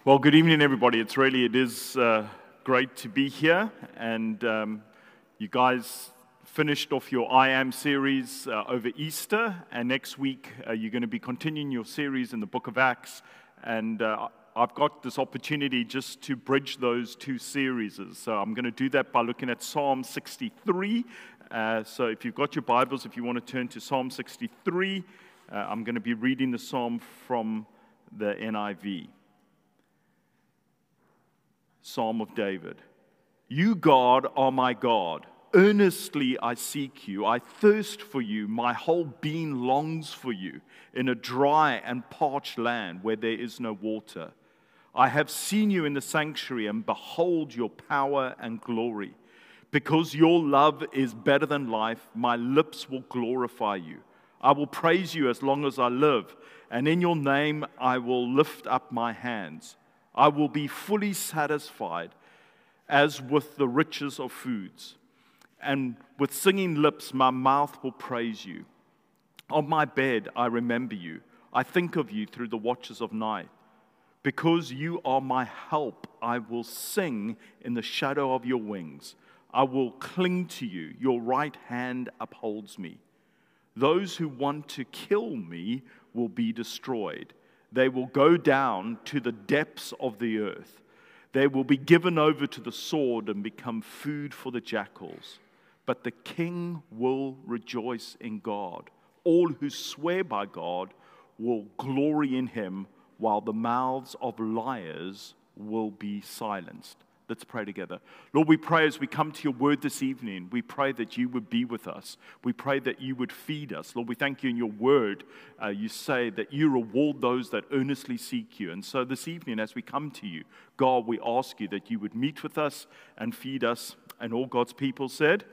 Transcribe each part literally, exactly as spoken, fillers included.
Well, good evening, everybody. It's really, it is uh, great to be here. And um, you guys finished off your I Am series uh, over Easter. And next week, uh, you're going to be continuing your series in the book of Acts. And uh, I've got this opportunity just to bridge those two series. So I'm going to do that by looking at Psalm sixty-three. Uh, so if you've got your Bibles, if you want to turn to Psalm sixty-three, uh, I'm going to be reading the psalm from the N I V. Psalm of David. You, God, are my God. Earnestly I seek you. I thirst for you. My whole being longs for you in a dry and parched land where there is no water. I have seen you in the sanctuary and behold your power and glory. Because your love is better than life, my lips will glorify you. I will praise you as long as I live, and in your name I will lift up my hands. I will be fully satisfied as with the riches of foods, and with singing lips my mouth will praise you. On my bed I remember you. I think of you through the watches of night. Because you are my help, I will sing in the shadow of your wings. I will cling to you. Your right hand upholds me. Those who want to kill me will be destroyed. They will go down to the depths of the earth. They will be given over to the sword and become food for the jackals. But the king will rejoice in God. All who swear by God will glory in him, while the mouths of liars will be silenced. Let's pray together. Lord, we pray as we come to your word this evening, we pray that you would be with us. We pray that you would feed us. Lord, we thank you in your word. Uh, you say that you reward those that earnestly seek you. And so this evening, as we come to you, God, we ask you that you would meet with us and feed us. And all God's people said.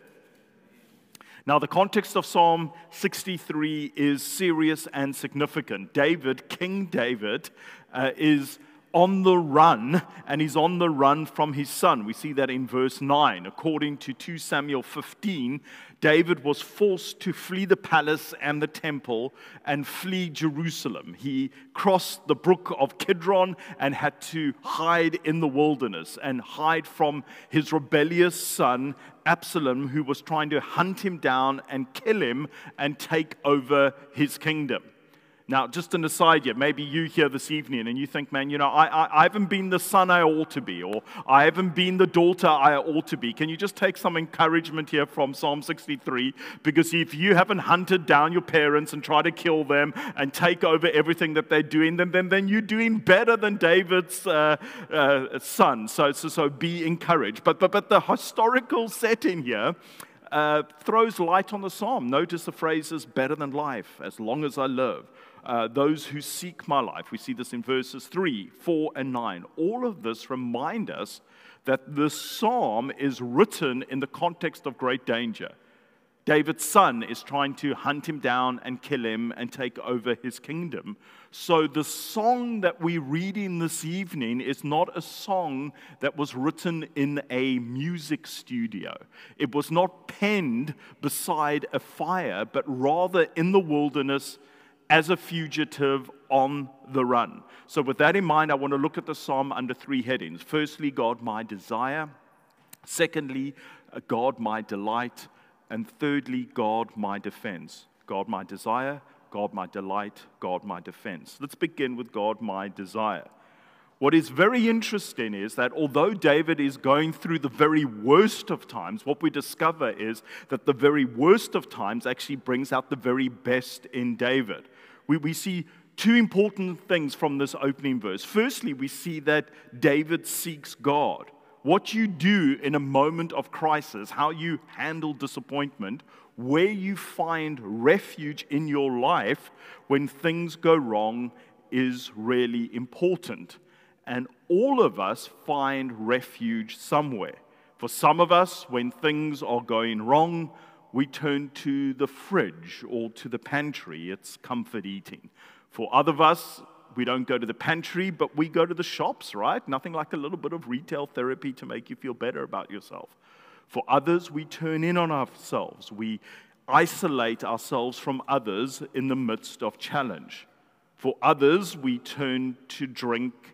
Now, the context of Psalm sixty-three is serious and significant. David, King David, uh, is on the run, and he's on the run from his son. We see that in verse nine. According to two Samuel fifteen, David was forced to flee the palace and the temple and flee Jerusalem. He crossed the brook of Kidron and had to hide in the wilderness and hide from his rebellious son Absalom, who was trying to hunt him down and kill him and take over his kingdom. Now, just an aside here, maybe you here this evening and you think, man, you know, I, I, I haven't been the son I ought to be, or I haven't been the daughter I ought to be. Can you just take some encouragement here from Psalm sixty-three? Because if you haven't hunted down your parents and tried to kill them and take over everything that they're doing, then, then, then you're doing better than David's uh, uh, son. So, so, so be encouraged. But, but, but the historical setting here uh, throws light on the psalm. Notice the phrases, better than life, as long as I live. Uh, those who seek my life. We see this in verses three, four, and nine. All of this remind us that the psalm is written in the context of great danger. David's son is trying to hunt him down and kill him and take over his kingdom. So the song that we're reading this evening is not a song that was written in a music studio. It was not penned beside a fire, but rather in the wilderness as a fugitive on the run. So with that in mind, I want to look at the psalm under three headings. Firstly, God, my desire. Secondly, God, my delight. And thirdly, God, my defense. God, my desire. God, my delight. God, my defense. Let's begin with God, my desire. What is very interesting is that although David is going through the very worst of times, what we discover is that the very worst of times actually brings out the very best in David. We, we see two important things from this opening verse. Firstly, we see that David seeks God. What you do in a moment of crisis, how you handle disappointment, where you find refuge in your life when things go wrong is really important. And all of us find refuge somewhere. For some of us, when things are going wrong, we turn to the fridge or to the pantry. It's comfort eating. For other of us, we don't go to the pantry, but we go to the shops, right? Nothing like a little bit of retail therapy to make you feel better about yourself. For others, we turn in on ourselves. We isolate ourselves from others in the midst of challenge. For others, we turn to drink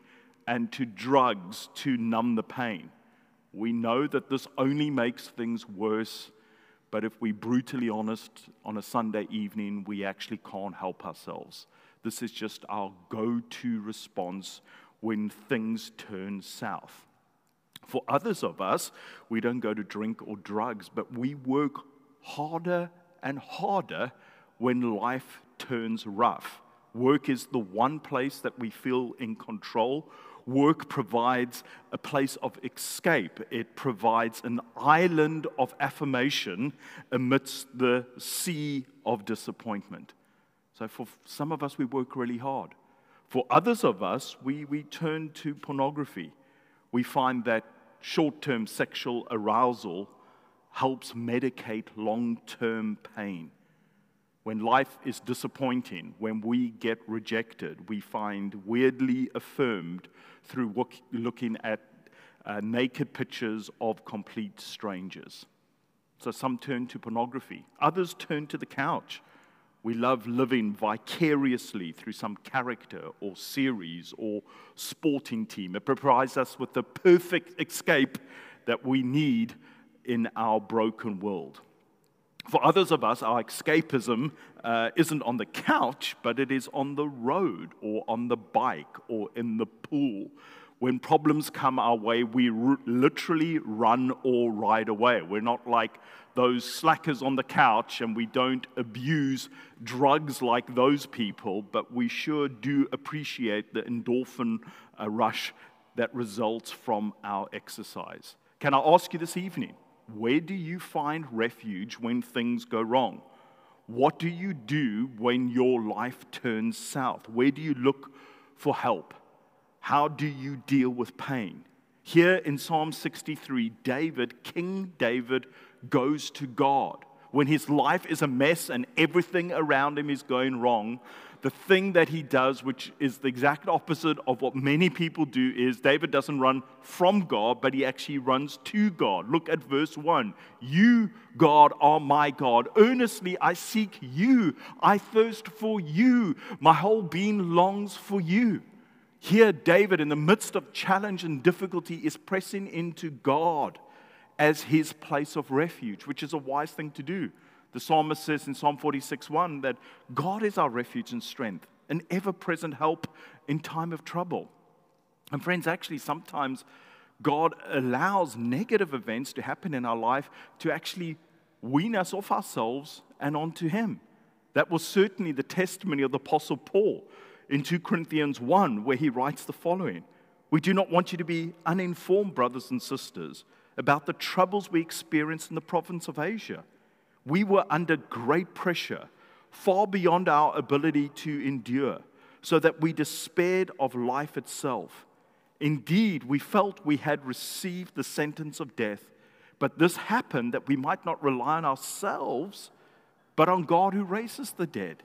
and to drugs to numb the pain. We know that this only makes things worse, but if we're brutally honest, on a Sunday evening, we actually can't help ourselves. This is just our go-to response when things turn south. For others of us, we don't go to drink or drugs, but we work harder and harder when life turns rough. Work is the one place that we feel in control. Work provides a place of escape. It provides an island of affirmation amidst the sea of disappointment. So for some of us, we work really hard. For others of us, we, we turn to pornography. We find that short-term sexual arousal helps medicate long-term pain. When life is disappointing, when we get rejected, we find weirdly affirmed through look, looking at uh, naked pictures of complete strangers. So some turn to pornography. Others turn to the couch. We love living vicariously through some character or series or sporting team. It provides us with the perfect escape that we need in our broken world. For others of us, our escapism uh, isn't on the couch, but it is on the road or on the bike or in the pool. When problems come our way, we r- literally run or ride away. We're not like those slackers on the couch, and we don't abuse drugs like those people, but we sure do appreciate the endorphin uh, rush that results from our exercise. Can I ask you this evening, where do you find refuge when things go wrong? What do you do when your life turns south? Where do you look for help? How do you deal with pain? Here in Psalm sixty-three, David, King David, goes to God. When his life is a mess and everything around him is going wrong, the thing that he does, which is the exact opposite of what many people do, is David doesn't run from God, but he actually runs to God. Look at verse one. You, God, are my God. Earnestly I seek you. I thirst for you. My whole being longs for you. Here, David, in the midst of challenge and difficulty, is pressing into God as his place of refuge, which is a wise thing to do. The psalmist says in Psalm forty-six one that God is our refuge and strength, an ever-present help in time of trouble. And friends, actually, sometimes God allows negative events to happen in our life to actually wean us off ourselves and onto Him. That was certainly the testimony of the Apostle Paul in Second Corinthians one, where he writes the following: we do not want you to be uninformed, brothers and sisters, about the troubles we experienced in the province of Asia. We were under great pressure, far beyond our ability to endure, so that we despaired of life itself. Indeed, we felt we had received the sentence of death, but this happened that we might not rely on ourselves, but on God who raises the dead.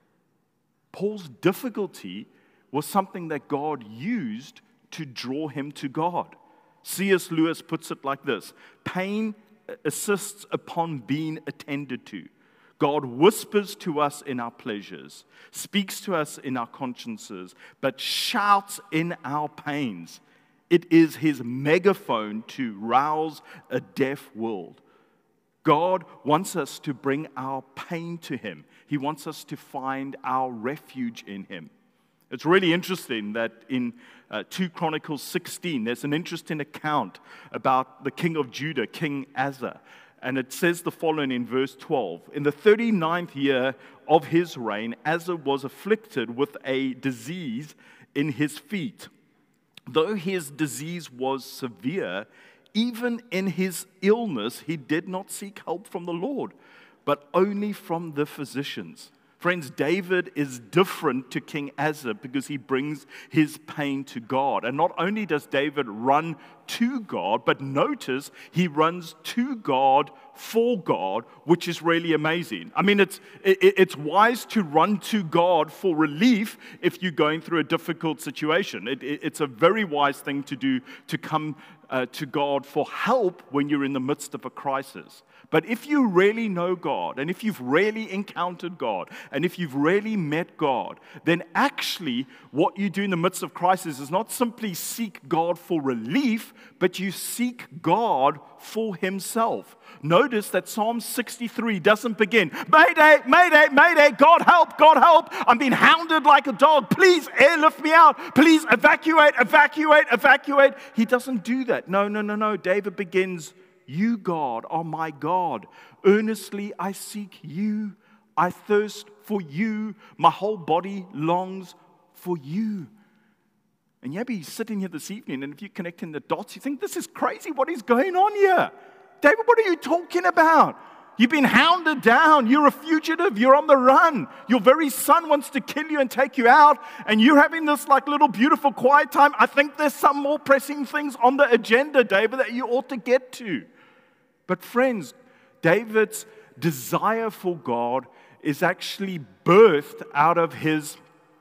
Paul's difficulty was something that God used to draw him to God. C S Lewis puts it like this: pain assists upon being attended to. God whispers to us in our pleasures, speaks to us in our consciences, but shouts in our pains. It is His megaphone to rouse a deaf world. God wants us to bring our pain to Him. He wants us to find our refuge in Him. It's really interesting that in uh, Second Chronicles sixteen, there's an interesting account about the king of Judah, King Asa. And it says the following in verse twelve. In the thirty-ninth year of his reign, Asa was afflicted with a disease in his feet. Though his disease was severe, even in his illness, he did not seek help from the Lord, but only from the physicians. Friends, David is different to King Asa because he brings his pain to God. And not only does David run to God, but notice he runs to God for God, which is really amazing. I mean, it's it, it's wise to run to God for relief if you're going through a difficult situation. It, it, it's a very wise thing to do, to come uh, to God for help when you're in the midst of a crisis. But if you really know God, and if you've really encountered God, and if you've really met God, then actually what you do in the midst of crisis is not simply seek God for relief, but you seek God for himself. Notice that Psalm sixty-three doesn't begin, Mayday, Mayday, Mayday, God help, God help, I'm being hounded like a dog, please airlift me out, please evacuate, evacuate, evacuate. He doesn't do that. No, no, no, no. David begins, you, God, are my God. Earnestly I seek you. I thirst for you. My whole body longs for you. And maybe he's sitting here this evening, and if you're connecting the dots, you think, this is crazy. What is going on here? David, what are you talking about? You've been hounded down. You're a fugitive. You're on the run. Your very son wants to kill you and take you out, and you're having this like little beautiful quiet time. I think there's some more pressing things on the agenda, David, that you ought to get to. But friends, David's desire for God is actually birthed out of his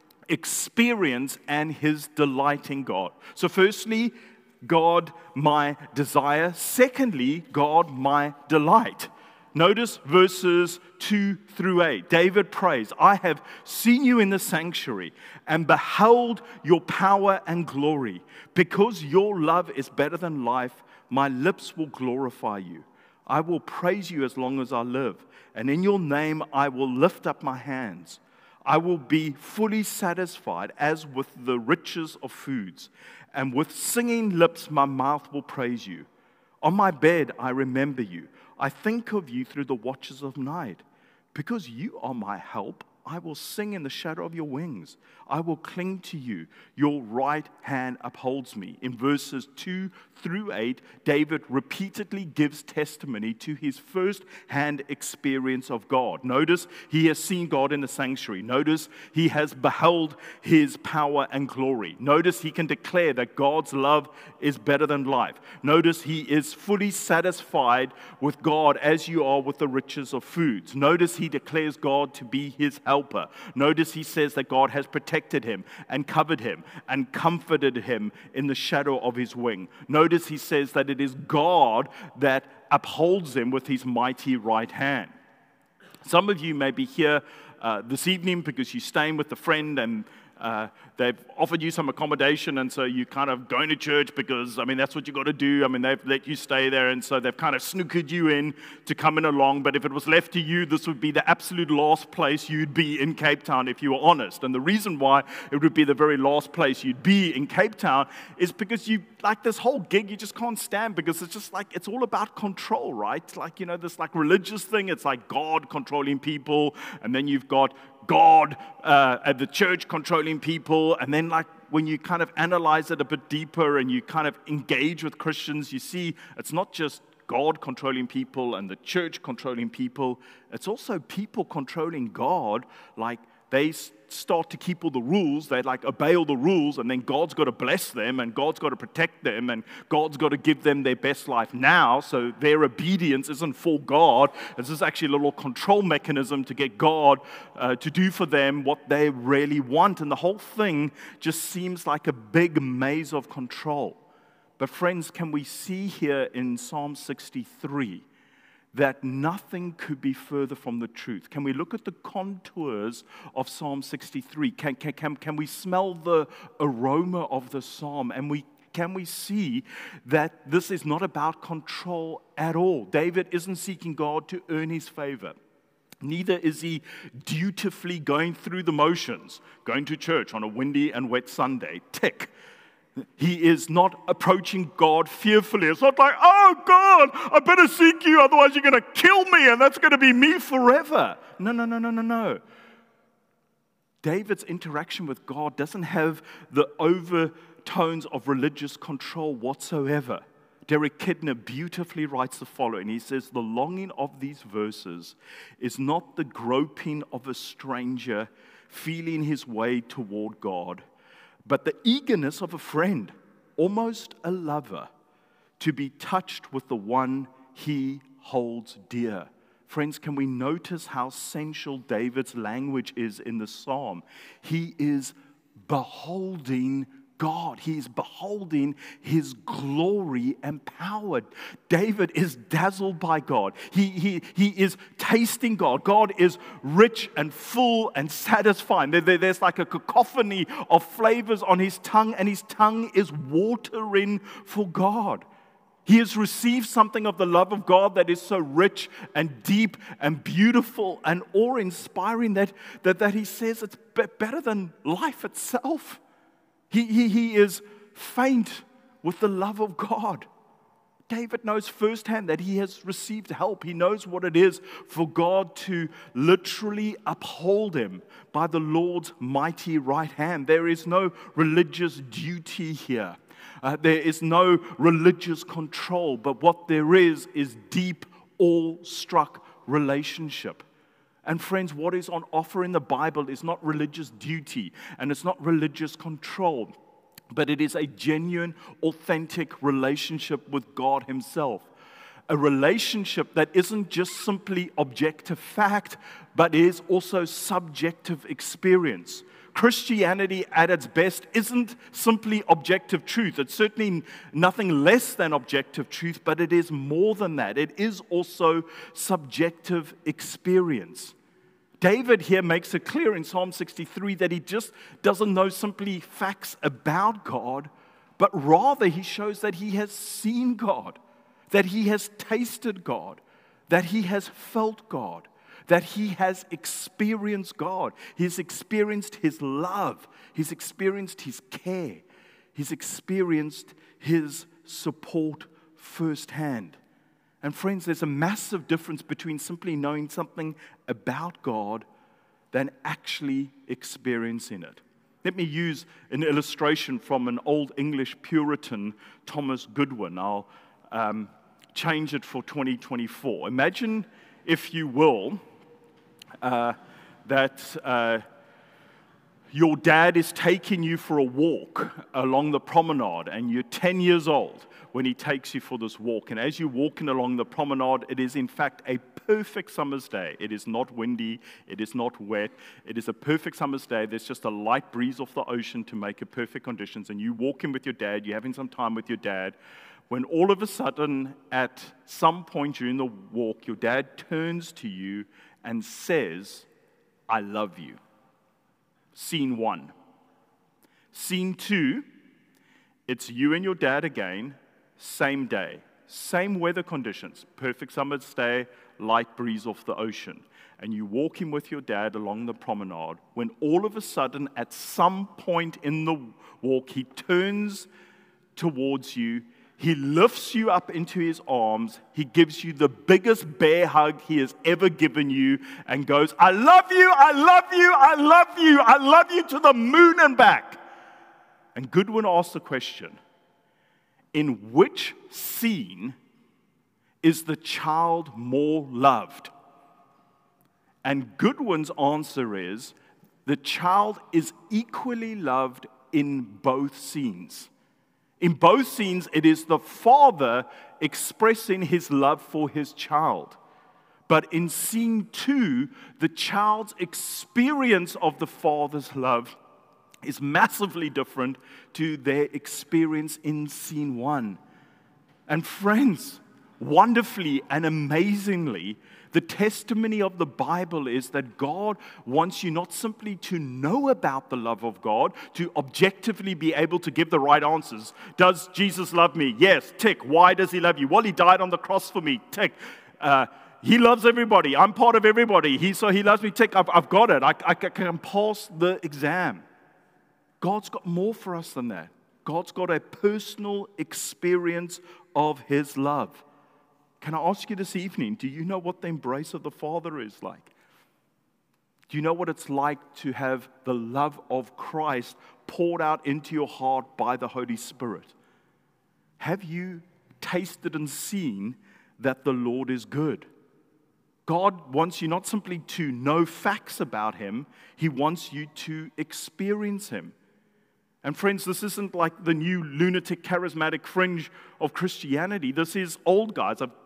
experience and his delight in God. So firstly, God, my desire. Secondly, God, my delight. Notice verses two through eight. David prays, I have seen you in the sanctuary and beheld your power and glory. Because your love is better than life, my lips will glorify you. I will praise you as long as I live, and in your name I will lift up my hands. I will be fully satisfied as with the riches of foods, and with singing lips my mouth will praise you. On my bed I remember you. I think of you through the watches of night. Because you are my help, I will sing in the shadow of your wings. I will cling to you. Your right hand upholds me. In verses two through eight, David repeatedly gives testimony to his first-hand experience of God. Notice he has seen God in the sanctuary. Notice he has beheld his power and glory. Notice he can declare that God's love is better than life. Notice he is fully satisfied with God as you are with the riches of foods. Notice he declares God to be his helper. Notice he says that God has protected him and covered him and comforted him in the shadow of his wing. Notice he says that it is God that upholds him with his mighty right hand. Some of you may be here uh, this evening because you're staying with a friend and Uh, they've offered you some accommodation, and so you're kind of going to church because, I mean, that's what you got to do. I mean, they've let you stay there, and so they've kind of snookered you in to come in along. But if it was left to you, this would be the absolute last place you'd be in Cape Town if you were honest. And the reason why it would be the very last place you'd be in Cape Town is because you, like this whole gig, you just can't stand because it's just like, it's all about control, right? Like, you know, this like religious thing, it's like God controlling people, and then you've got God uh, at the church controlling people, and then like when you kind of analyze it a bit deeper and you kind of engage with Christians, you see it's not just God controlling people and the church controlling people, it's also people controlling God. Like they start to keep all the rules, they like obey all the rules, and then God's got to bless them, and God's got to protect them, and God's got to give them their best life now, so their obedience isn't for God. This is actually a little control mechanism to get God uh, to do for them what they really want, and the whole thing just seems like a big maze of control. But friends, can we see here in Psalm sixty-three that nothing could be further from the truth? Can we look at the contours of Psalm sixty-three? Can, can, can, can we smell the aroma of the psalm? And we can we see that this is not about control at all? David isn't seeking God to earn his favor. Neither is he dutifully going through the motions, going to church on a windy and wet Sunday. Tick. He is not approaching God fearfully. It's not like, oh God, I better seek you, otherwise you're going to kill me, and that's going to be me forever. No, no, no, no, no, no. David's interaction with God doesn't have the overtones of religious control whatsoever. Derek Kidner beautifully writes the following. He says, the longing of these verses is not the groping of a stranger feeling his way toward God, but the eagerness of a friend, almost a lover, to be touched with the one he holds dear. Friends, can we notice how sensual David's language is in the psalm? He is beholding God. He is beholding his glory and power. David is dazzled by God. He, he, he is tasting God. God is rich and full and satisfying. There, there, there's like a cacophony of flavors on his tongue, and his tongue is watering for God. He has received something of the love of God that is so rich and deep and beautiful and awe-inspiring that, that, that he says it's be- better than life itself. He, he, he is faint with the love of God. David knows firsthand that he has received help. He knows what it is for God to literally uphold him by the Lord's mighty right hand. There is no religious duty here. Uh, there is no religious control, but what there is is deep, awe-struck relationship. And friends, what is on offer in the Bible is not religious duty, and it's not religious control, but it is a genuine, authentic relationship with God himself. A relationship that isn't just simply objective fact, but is also subjective experience. Christianity at its best isn't simply objective truth. It's certainly nothing less than objective truth, but it is more than that. It is also subjective experience. David here makes it clear in Psalm sixty-three that he just doesn't know simply facts about God, but rather he shows that he has seen God, that he has tasted God, that he has felt God, that he has experienced God. He's experienced his love. He's experienced his care. He's experienced his support firsthand. And friends, there's a massive difference between simply knowing something about God than actually experiencing it. Let me use an illustration from an old English Puritan, Thomas Goodwin. I'll um, change it for twenty twenty-four. Imagine, if you will, uh, that uh, your dad is taking you for a walk along the promenade, and you're ten years old when he takes you for this walk. And as you're walking along the promenade, it is in fact a perfect summer's day. It is not windy, it is not wet, it is a perfect summer's day. There's just a light breeze off the ocean to make it perfect conditions. And you're walking with your dad, you're having some time with your dad, when all of a sudden, at some point during the walk, your dad turns to you and says, "I love you." Scene one. Scene two, it's you and your dad again, same day, same weather conditions, perfect summer's day, light breeze off the ocean. And you're walking with your dad along the promenade, when all of a sudden, at some point in the walk, he turns towards you, he lifts you up into his arms, he gives you the biggest bear hug he has ever given you, and goes, "I love you, I love you, I love you, I love you to the moon and back." And Goodwin asks the question, in which scene is the child more loved? And Goodwin's answer is, the child is equally loved in both scenes. In both scenes, it is the father expressing his love for his child. But in scene two, the child's experience of the father's love is massively different to their experience in scene one. And friends, wonderfully and amazingly, the testimony of the Bible is that God wants you not simply to know about the love of God, to objectively be able to give the right answers. Does Jesus love me? Yes. Tick. Why does he love you? Well, he died on the cross for me. Tick. Uh, he loves everybody. I'm part of everybody. He so he loves me. Tick. I've, I've got it. I, I can pass the exam. God's got more for us than that. God's got a personal experience of his love. Can I ask you this evening, do you know what the embrace of the Father is like? Do you know what it's like to have the love of Christ poured out into your heart by the Holy Spirit? Have you tasted and seen that the Lord is good? God wants you not simply to know facts about him, he wants you to experience him. And friends, this isn't like the new lunatic charismatic fringe of Christianity. This is old guys. I've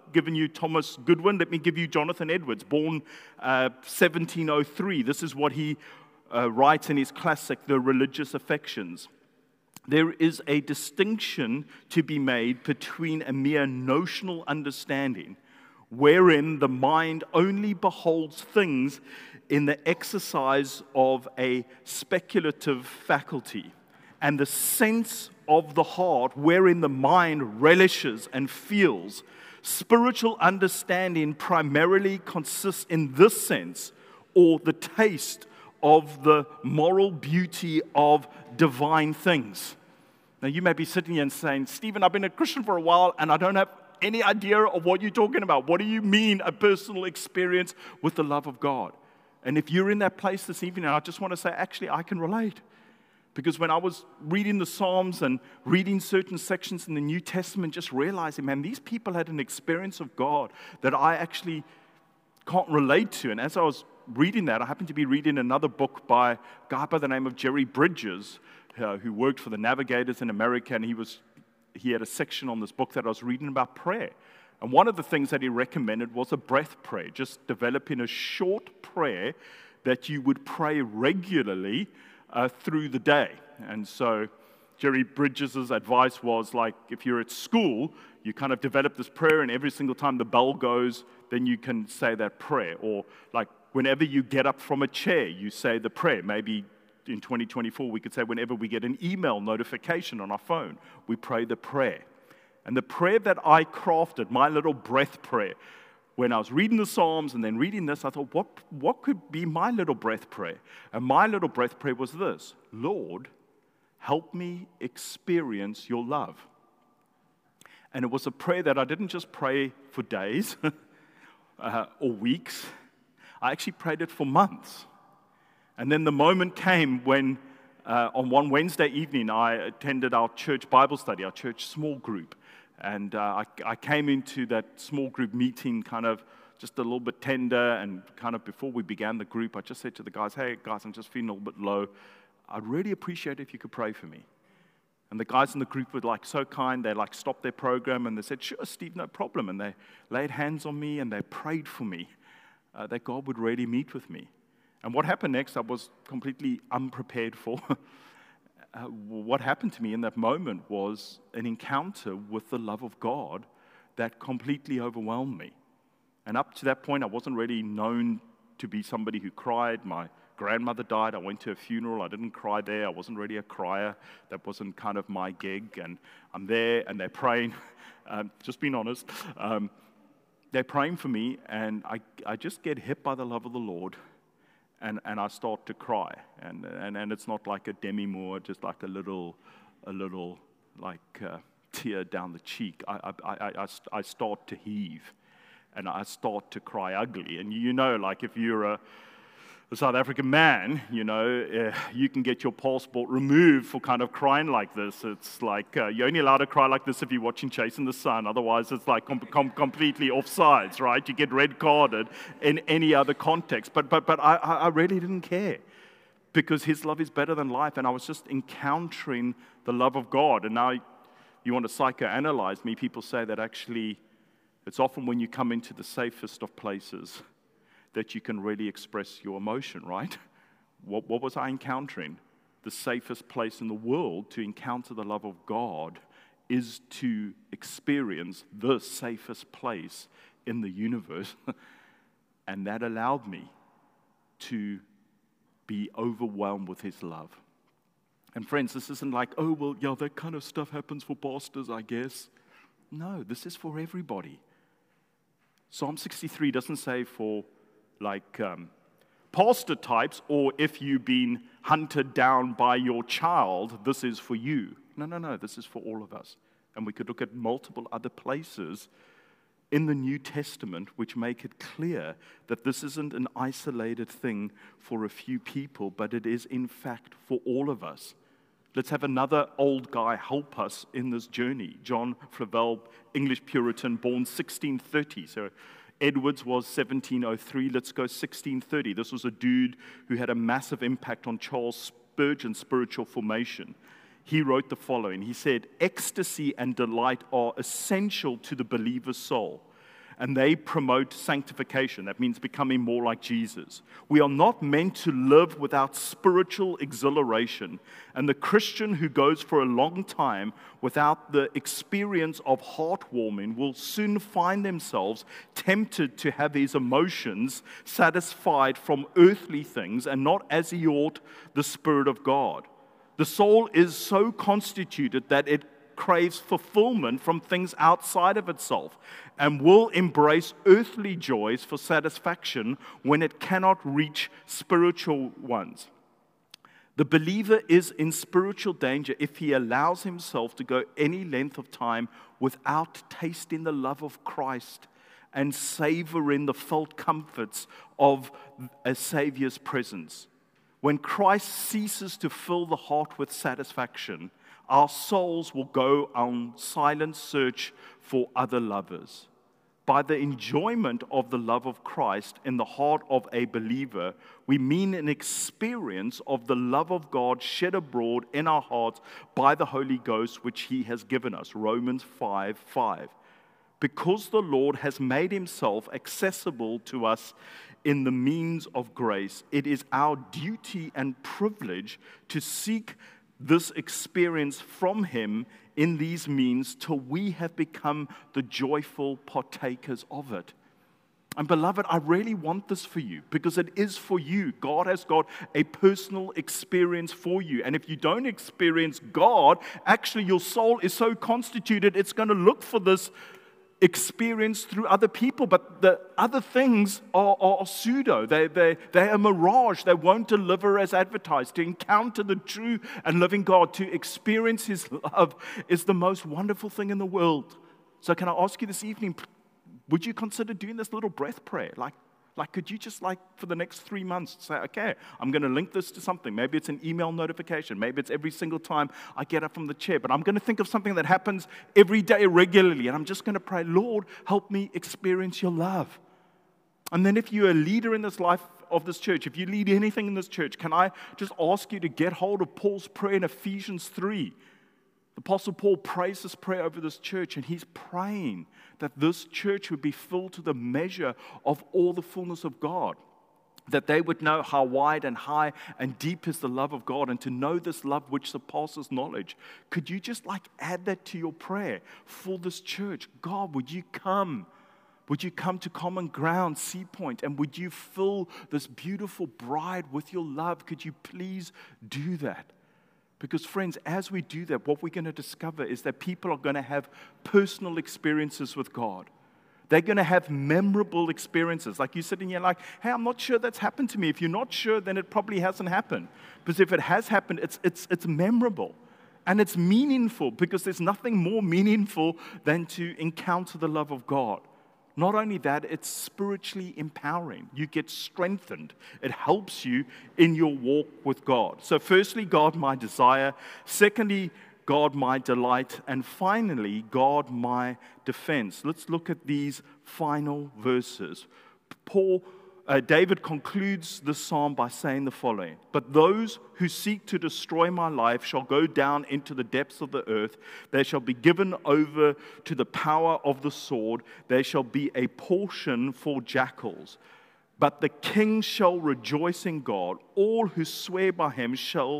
given you Thomas Goodwin. Let me give you Jonathan Edwards, born uh, seventeen oh three. This is what he uh, writes in his classic, The Religious Affections. There is a distinction to be made between a mere notional understanding, wherein the mind only beholds things in the exercise of a speculative faculty, and the sense of the heart, wherein the mind relishes and feels. Spiritual understanding primarily consists in this sense, or the taste of the moral beauty of divine things. Now, you may be sitting here and saying, Stephen, I've been a Christian for a while, and I don't have any idea of what you're talking about. What do you mean a personal experience with the love of God? And if you're in that place this evening, I just want to say, actually, I can relate. Because when I was reading the Psalms and reading certain sections in the New Testament, just realizing, man, these people had an experience of God that I actually can't relate to. And as I was reading that, I happened to be reading another book by a guy by the name of Jerry Bridges, uh, who worked for the Navigators in America, and he was he had a section on this book that I was reading about prayer. And one of the things that he recommended was a breath prayer, just developing a short prayer that you would pray regularly uh, through the day. And so Jerry Bridges' advice was, like, if you're at school, you kind of develop this prayer, and every single time the bell goes, then you can say that prayer. Or like whenever you get up from a chair, you say the prayer. Maybe in twenty twenty-four, we could say whenever we get an email notification on our phone, we pray the prayer. And the prayer that I crafted, my little breath prayer, when I was reading the Psalms and then reading this, I thought, what, what could be my little breath prayer? And my little breath prayer was this: Lord, help me experience your love. And it was a prayer that I didn't just pray for days uh, or weeks. I actually prayed it for months. And then the moment came when uh, on one Wednesday evening, I attended our church Bible study, our church small group. And uh, I, I came into that small group meeting kind of just a little bit tender, and kind of before we began the group, I just said to the guys, hey, guys, I'm just feeling a little bit low. I'd really appreciate it if you could pray for me. And the guys in the group were like so kind, they like stopped their program, and they said, sure, Steve, no problem. And they laid hands on me, and they prayed for me, uh, that God would really meet with me. And what happened next, I was completely unprepared for. uh, what happened to me in that moment was an encounter with the love of God that completely overwhelmed me. And up to that point, I wasn't really known to be somebody who cried. My grandmother died. I went to a funeral. I didn't cry there. I wasn't really a crier. That wasn't kind of my gig. And I'm there, and they're praying. um, just being honest. Um, they're praying for me, and I, I just get hit by the love of the Lord. And, and I start to cry, and, and and it's not like a Demi Moore, just like a little, a little like uh, tear down the cheek. I I, I I I start to heave, and I start to cry ugly. And you know, like if you're a, a South African man, you know, uh, you can get your passport removed for kind of crying like this. It's like uh, you're only allowed to cry like this if you're watching Chasing the Sun. Otherwise, it's like com- com- completely offsides, right? You get red carded in any other context. But but but I, I really didn't care, because His love is better than life, and I was just encountering the love of God. And now you want to psychoanalyze me? People say that actually, it's often when you come into the safest of places that you can really express your emotion, right? What, what was I encountering? The safest place in the world to encounter the love of God is to experience the safest place in the universe. And that allowed me to be overwhelmed with His love. And friends, this isn't like, oh, well, yeah, that kind of stuff happens for pastors, I guess. No, this is for everybody. Psalm sixty-three doesn't say for like um, pastor types, or if you've been hunted down by your child, this is for you. No, no, no, this is for all of us. And we could look at multiple other places in the New Testament which make it clear that this isn't an isolated thing for a few people, but it is in fact for all of us. Let's have another old guy help us in this journey. John Flavel, English Puritan, born sixteen thirty. So Edwards was seventeen oh three. Let's go sixteen thirty. This was a dude who had a massive impact on Charles Spurgeon's spiritual formation. He wrote the following. He said, ecstasy and delight are essential to the believer's soul. and they promote sanctification. That means becoming more like Jesus. We are not meant to live without spiritual exhilaration, and the Christian who goes for a long time without the experience of heartwarming will soon find themselves tempted to have his emotions satisfied from earthly things and not as he ought the Spirit of God. The soul is so constituted that it craves fulfillment from things outside of itself and will embrace earthly joys for satisfaction when it cannot reach spiritual ones. The believer is in spiritual danger if he allows himself to go any length of time without tasting the love of Christ and savoring the felt comforts of a Savior's presence. When Christ ceases to fill the heart with satisfaction, our souls will go on silent search for other lovers. By the enjoyment of the love of Christ in the heart of a believer, we mean an experience of the love of God shed abroad in our hearts by the Holy Ghost, which He has given us. Romans five five. Because the Lord has made Himself accessible to us in the means of grace, it is our duty and privilege to seek this experience from Him in these means till we have become the joyful partakers of it. And beloved, I really want this for you because it is for you. God has got a personal experience for you. And if you don't experience God, actually your soul is so constituted, it's going to look for this experience through other people, but the other things are, are pseudo. They, they, they are mirage. They won't deliver as advertised. To encounter the true and living God, to experience His love is the most wonderful thing in the world. So can I ask you this evening, would you consider doing this little breath prayer? Like, like could you just like for the next three months say, okay, I'm going to link this to something. Maybe it's an email notification. Maybe it's every single time I get up from the chair. But I'm going to think of something that happens every day regularly. And I'm just going to pray, Lord, help me experience your love. And then if you're a leader in this life of this church, if you lead anything in this church, can I just ask you to get hold of Paul's prayer in Ephesians three? The Apostle Paul prays this prayer over this church, and he's praying that this church would be filled to the measure of all the fullness of God, that they would know how wide and high and deep is the love of God, and to know this love which surpasses knowledge. Could you just like add that to your prayer for this church? God, would you come? Would you come to Common Ground, Sea Point, and would you fill this beautiful bride with your love? Could you please do that? Because friends, as we do that, what we're going to discover is that people are going to have personal experiences with God. They're going to have memorable experiences. Like you're sitting here like, hey, I'm not sure that's happened to me. If you're not sure, then it probably hasn't happened. Because if it has happened, it's, it's, it's memorable. And it's meaningful because there's nothing more meaningful than to encounter the love of God. Not only that, it's spiritually empowering. You get strengthened. It helps you in your walk with God. So firstly, God, my desire. Secondly, God, my delight. And finally, God, my defense. Let's look at these final verses. Paul, uh, David concludes the psalm by saying the following: "But those who seek to destroy my life shall go down into the depths of the earth. They shall be given over to the power of the sword. They shall be a portion for jackals. But the king shall rejoice in God. All who swear by Him shall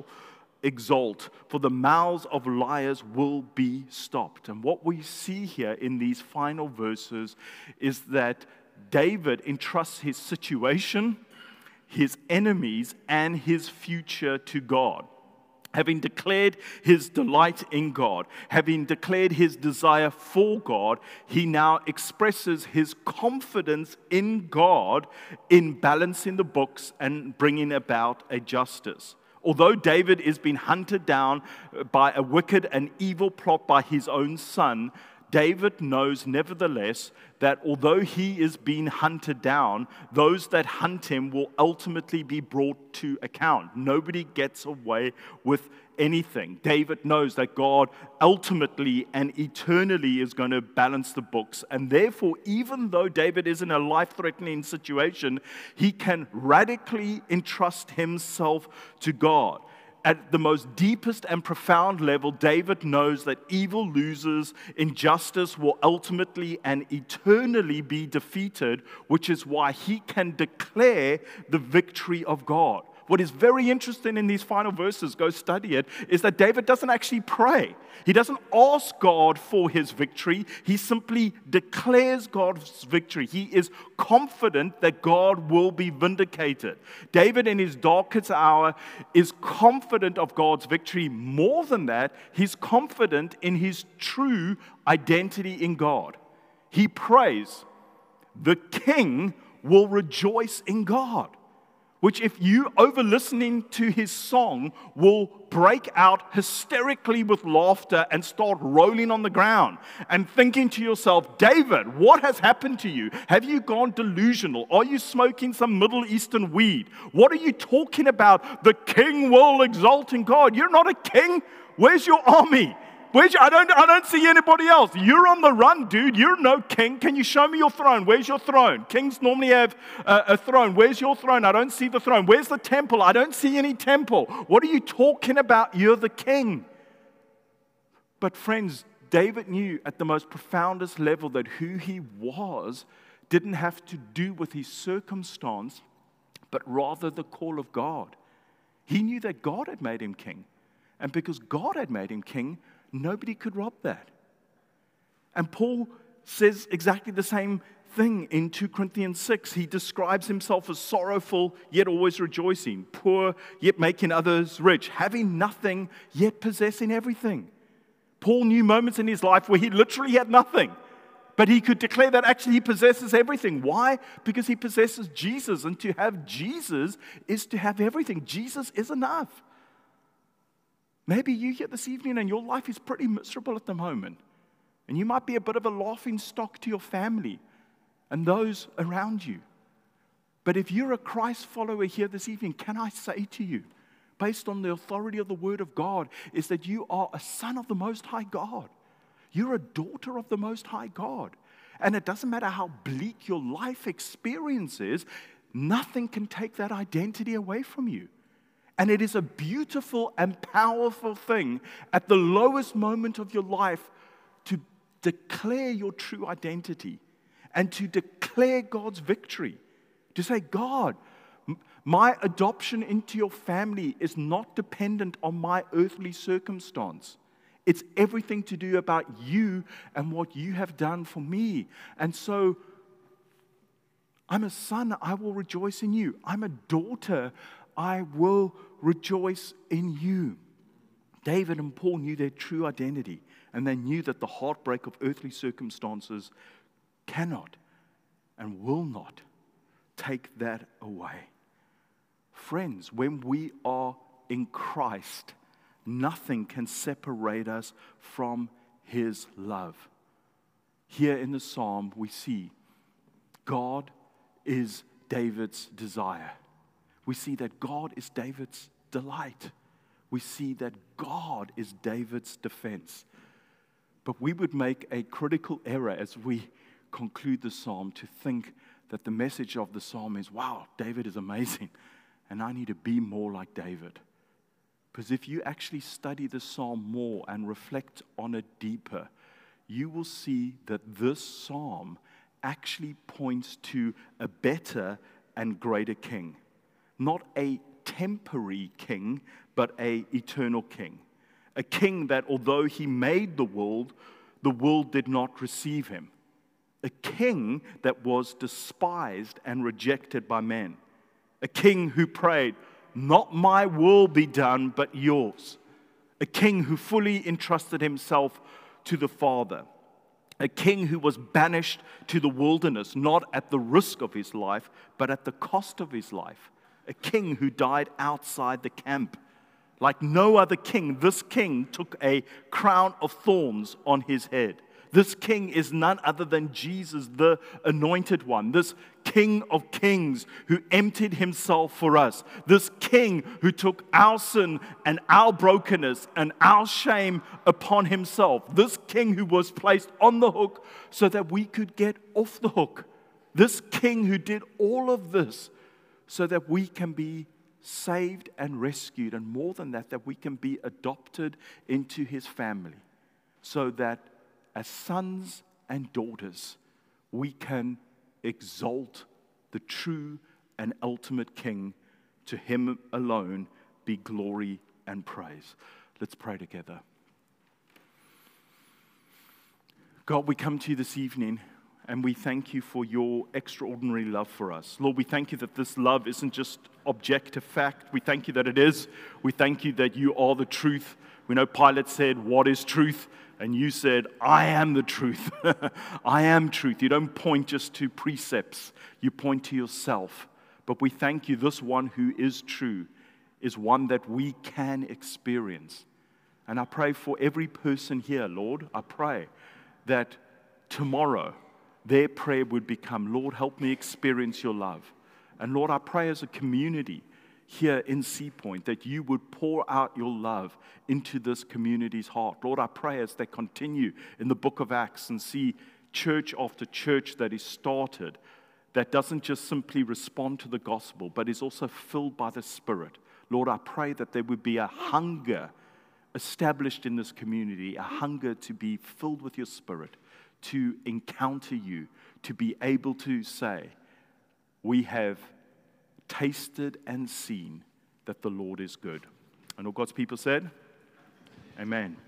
exalt, for the mouths of liars will be stopped." And what we see here in these final verses is that David entrusts his situation, his enemies, and his future to God. Having declared his delight in God, having declared his desire for God, he now expresses his confidence in God in balancing the books and bringing about a justice. Although David is being hunted down by a wicked and evil plot by his own son, David knows nevertheless that although he is being hunted down, those that hunt him will ultimately be brought to account. Nobody gets away with anything. David knows that God ultimately and eternally is going to balance the books. And therefore, even though David is in a life-threatening situation, he can radically entrust himself to God. at the most deepest and profound level, David knows that evil loses, injustice will ultimately and eternally be defeated, which is why he can declare the victory of God. What is very interesting in these final verses, go study it, is that David doesn't actually pray. He doesn't ask God for his victory. He simply declares God's victory. He is confident that God will be vindicated. David, in his darkest hour, is confident of God's victory. More than that, he's confident in his true identity in God. He prays, "The king will rejoice in God." Which, if you, over listening to his song, will break out hysterically with laughter and start rolling on the ground and thinking to yourself, "David, what has happened to you? Have you gone delusional? Are you smoking some Middle Eastern weed? What are you talking about? The king will exalt in God." You're not a king. Where's your army? Where's your, I don't, I don't see anybody else. You're on the run, dude. You're no king. Can you show me your throne? Where's your throne? Kings normally have a, a throne. Where's your throne? I don't see the throne. Where's the temple? I don't see any temple. What are you talking about? You're the king. But friends, David knew at the most profoundest level that who he was didn't have to do with his circumstance, but rather the call of God. He knew that God had made him king. And because God had made him king, nobody could rob that. And Paul says exactly the same thing in Second Corinthians six. He describes himself as sorrowful, yet always rejoicing, poor, yet making others rich, having nothing, yet possessing everything. Paul knew moments in his life where he literally had nothing, but he could declare that actually he possesses everything. Why? Because he possesses Jesus, and to have Jesus is to have everything. Jesus is enough. Maybe you here this evening and your life is pretty miserable at the moment. And you might be a bit of a laughing stock to your family and those around you. But if you're a Christ follower here this evening, can I say to you, based on the authority of the Word of God, is that you are a son of the Most High God. You're a daughter of the Most High God. And it doesn't matter how bleak your life experience is, nothing can take that identity away from you. And it is a beautiful and powerful thing at the lowest moment of your life to declare your true identity and to declare God's victory. To say, "God, my adoption into your family is not dependent on my earthly circumstance. It's everything to do about you and what you have done for me. And so I'm a son, I will rejoice in you. I'm a daughter, I will rejoice in you." David and Paul knew their true identity, and they knew that the heartbreak of earthly circumstances cannot and will not take that away. Friends, when we are in Christ, nothing can separate us from His love. Here in the psalm, we see God is David's desire. We see that God is David's delight. We see that God is David's defense. But we would make a critical error as we conclude the psalm to think that the message of the psalm is, wow, David is amazing, and I need to be more like David. Because if you actually study the psalm more and reflect on it deeper, you will see that this psalm actually points to a better and greater king. Not a temporary king, but an eternal king. A king that although he made the world, the world did not receive him. A king that was despised and rejected by men. A king who prayed, "Not my will be done, but yours." A king who fully entrusted himself to the Father. A king who was banished to the wilderness, not at the risk of his life, but at the cost of his life. A king who died outside the camp. Like no other king, this king took a crown of thorns on his head. This king is none other than Jesus, the anointed one. This King of kings who emptied himself for us. This king who took our sin and our brokenness and our shame upon himself. This king who was placed on the hook so that we could get off the hook. This king who did all of this so that we can be saved and rescued, and more than that, that we can be adopted into his family, so that as sons and daughters, we can exalt the true and ultimate King. To him alone be glory and praise. Let's pray together. God, we come to you this evening, and we thank you for your extraordinary love for us. Lord, we thank you that this love isn't just objective fact. We thank you that it is. We thank you that you are the truth. We know Pilate said, "What is truth?" And you said, "I am the truth." I am truth. You don't point just to precepts. You point to yourself. But we thank you, this one who is true is one that we can experience. And I pray for every person here, Lord. I pray that tomorrow their prayer would become, "Lord, help me experience your love." And Lord, I pray as a community here in Sea Point that you would pour out your love into this community's heart. Lord, I pray as they continue in the book of Acts and see church after church that is started, that doesn't just simply respond to the gospel, but is also filled by the Spirit. Lord, I pray that there would be a hunger established in this community, a hunger to be filled with your Spirit, to encounter you, to be able to say, "We have tasted and seen that the Lord is good." And all God's people said, amen.